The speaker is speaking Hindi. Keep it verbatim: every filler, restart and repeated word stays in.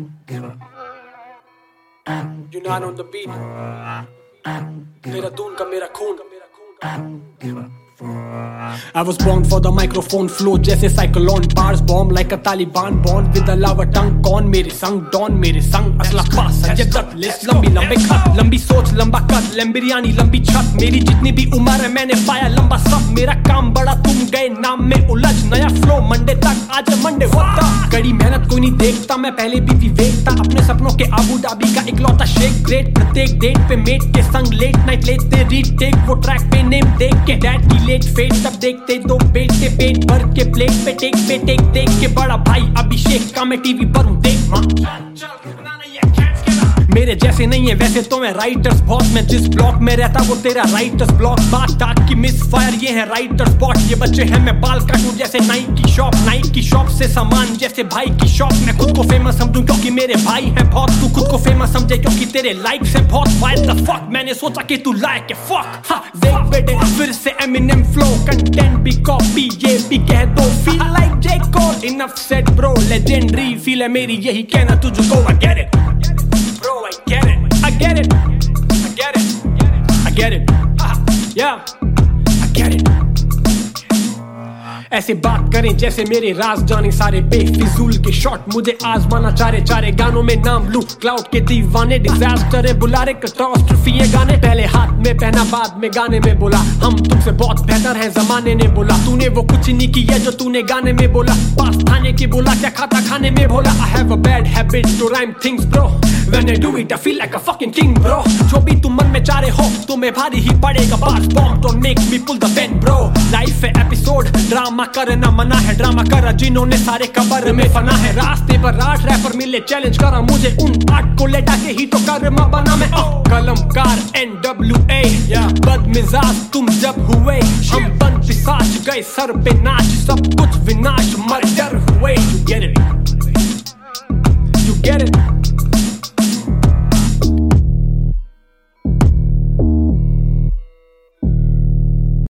Yunan on the beat. मेरा दून का मेरा खून. I was born for the microphone flow जैसे cyclone bars bomb like a Taliban born with a lava tongue कौन मेरे संग डॉन मेरे संग असला पास संजय दत्त लिस्ट लंबी लंबे खत लंबी सोच लंबा कद लंबिरियानी लंबी छत मेरी जितनी भी उम्र है मैंने पाया लंबा सब मेरा काम बड़ा तुम गए नाम में उलझ नया फ्लो मंडे तक आज मंडे वत्ता कड़ी मेहनत कोई नहीं देखता मैं पहले भी विवेकता अपने सपनों के आबू धाबी का इकलौता शेख ग्रेट प्रत्येक डेट पे मेट के संग लेट नाइट लेते रीटेक वो ट्रैक पे नेम देख के डैड की लेट फेट तब देखते दो बेटे पेट भर के प्लेट पे टेक पे टेक देख के बड़ा भाई अभिषेक का मैं टीवी पर हूँ देख माँ मेरे जैसे नहीं है वैसे तो मैं राइटर्स बॉस मैं जिस ब्लॉक में रहता वो तेरा राइटर्स ब्लॉक बात टाक की मिस फायर ये है राइटर्स बॉट ये बच्चे हैं मैं बाल काटूं जैसे नाइक की शॉप नाइक की शॉप से सामान जैसे भाई की शॉप मैं खुद को फेमस समझूं क्योंकि मेरे भाई हैं बहुत तू खुद को फेमस समझे क्योंकि तेरे लाइक्स हैं बहुत व्हाट द फक मैंने सोचा कि तू लाइक है फक हां देख बेटे फिर से एमिनेम फ्लो कंटेंट भी कॉपी ये भी कह दो feel like J Cole enough said bro legendary feel है मेरी यही कहना तुझको I get it Bro, I get it, I get it, I get it, I get it, yeah, I get it. ऐसे बात करें जैसे मेरे राज जाने सारे बेफिजूल के शॉट मुझे आजमाना चारे चारे गानों में नाम लूं क्लाउड के दीवाने डिजास्टर है बुलारे कैटास्ट्रोफी ये गाने पहले हाथ में पहना बाद में गाने में बोला हम तुमसे बहुत बेहतर हैं जमाने ने बोला तूने वो कुछ नहीं किया जो तूने गाने में बोला पास थाने की बोला क्या खाता खाने में बोला I have a bad habit to rhyme things bro when I do it I feel like a fucking king bro जो भी तुम मन में चाह रहे हो तुम्हें भारी ही पड़ेगा boss bomb don't make me pull the pen bro life है एपिसोड ड्रामा करना मना है ड्रामा करा जिन्होंने सारे कबर में फना है रास्ते पर रात रैपर मिले चैलेंज करा मुझे उन आर्ट को लेटा के ही तो कर्मा बना मैं कलमकार एन डब्ल्यू ए बदमिजाज तुम जब हुए हम बन पिसाच गए सर पे नाच सब कुछ